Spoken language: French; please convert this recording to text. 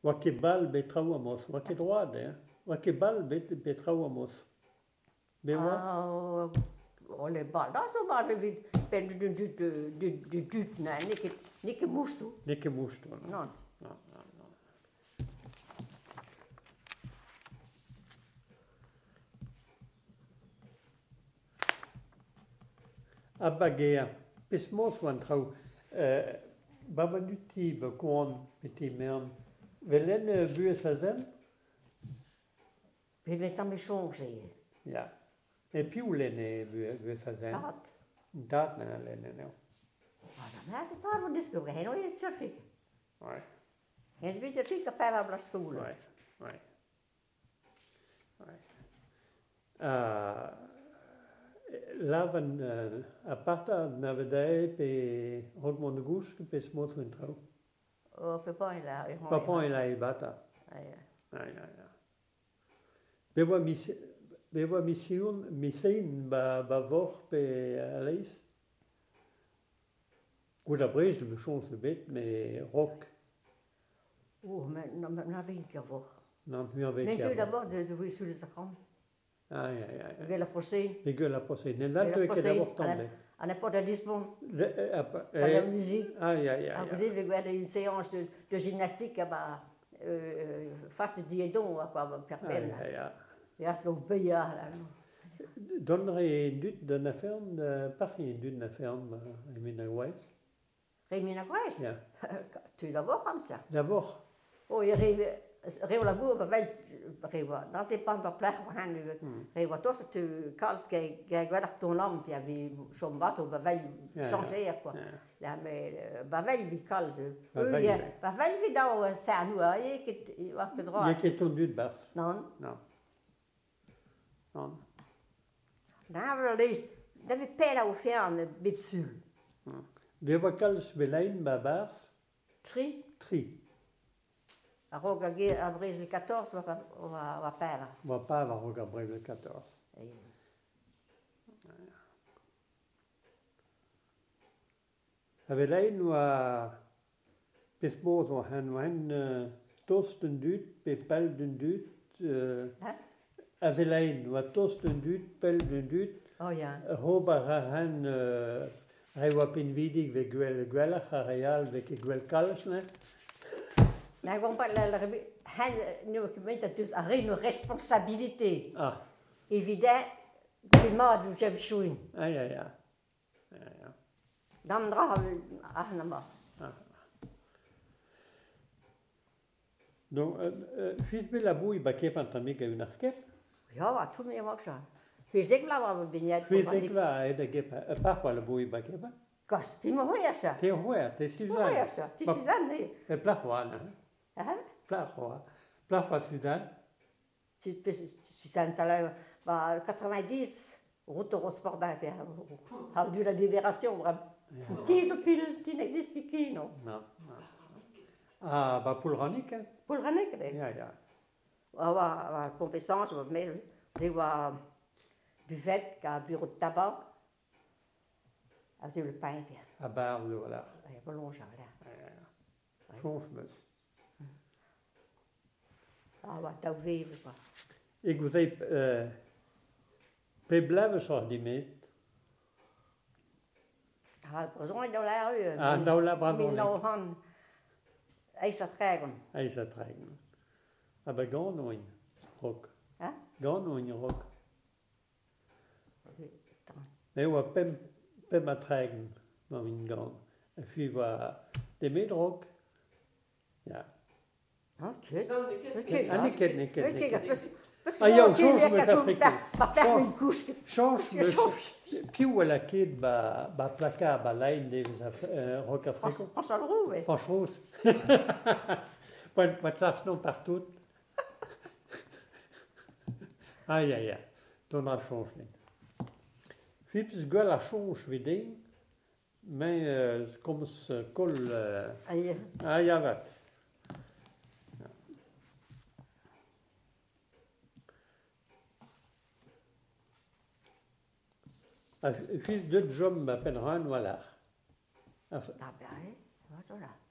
Wakebal betrauamos, wakedroade, wakebal betrauamos. Bewa? Alle bal, dat is maar de duut, nee, niet moest doen. Nikke moest. Non. Abagea, pismos wan trau, babanuti bekon peti mern, velen bues azem? We met aan changer. Ja. Et puis où l'enne bues azem? Dat. Dat na l'enne, no. Dan is het daar voor de school. Hij nooit het surfen. Ouais, Hij is een surfen dat bij de school. ouais, ouais. Lavan aparta navedai pe Rodmond Gousk pe smot wan trau. Papa is daar. Papa il a bata. Ja. Ja. Bewa mission, missein ba vor pe Alice. Goed après, je me change de bête, mais rock. Maar nou weet ik je voor. Non, mieux avec. Nee, tu d'abord de voir sur les écrans. Ja. Je vais la poser. Les gueules à procès. Nella tu che d'abord tombé. On n'est pas de dispon. Pas La musique. Ja. Vous avez vu une séance de gymnastique face diedon quoi per peine. Ja, c'est comme pays là. Donnerai dut de na ferme, parmi dut na ferme, Emina Weiss. Rémi Nagreis? Ja. Tu d'abord comme ça. D'abord. Oh, je rev la boer bevel rewa. Dat is pas pas plek van hen. Rewa tos tu kals que guarda ton homme puis avait son bateau bevel changer quoi. Ja, mais bevel vi kals. Bevel vi daar sa nu ik het wat gedra. Je qui ton dut bas. Non. Nou, we lees. Dat we pera au fern bipsul. We wa kals belein babas. Tri. A roga a Brésil 14 va pera. Va pas va roga Brésil 14. Avelein wa pismos wa hen tosten dut pe pel dun dut. Avelein wa tosten dut pel dun dut. Oh ja. Hoba hen rewa pinvidig ve gwella real ve gwel kalsne. Nee, gewoon hen nu ik dat dus een responsabilité. Évident, que moi du chef chouin. Ja. Dan dragen we maar. Donc, fils de la bouille, bakep en tamik a une arquep. Ja, wat toen je mag zo. Fysiek la we binnen. Fysiek la de gep, parfois la bouille bakep. Kast, die moet je zo. Te hoer, te Suzanne. Ja, zo. Die Suzanne nee. Et plafoi, plafoi Suzanne. Suzanne, ça là, 90, route au sport d'affaires. A dû la libération, vraiment. Tise pile, tu n'existe qui, non? Non. Ah, bah pour le ranique, hein? Pour le ranique, Ja. Ah, pompe essence, on va mettre, il y a buffet, un bureau de tabac. Ah, c'est le pain, bien. À barre, voilà. Il y a pas longtemps, là. Change-me. Ah, wat dat weven, quoi. Ik vous ai, pe blave sur dimet. Ah, besoin dans la rue. Ah, dans la bravo. Milnohan. IJzertreigen. IJzertreigen. Aber gar noin rock. Hein? Gar noin rock. Mais on pem atreigen, maar in gang. En puis wa de met rock. Ja. Ok. Niket. Ah ja, change me Afrique. Change. Più la kid ba placa ba line des rock africain. Franchement. Pas classe non partout. Ja. Dan a change niet. Fips gueule a change viding. Mais comme ce col. Ja, wat. Fils de John m'appellera un voilà. Ah ben, voilà.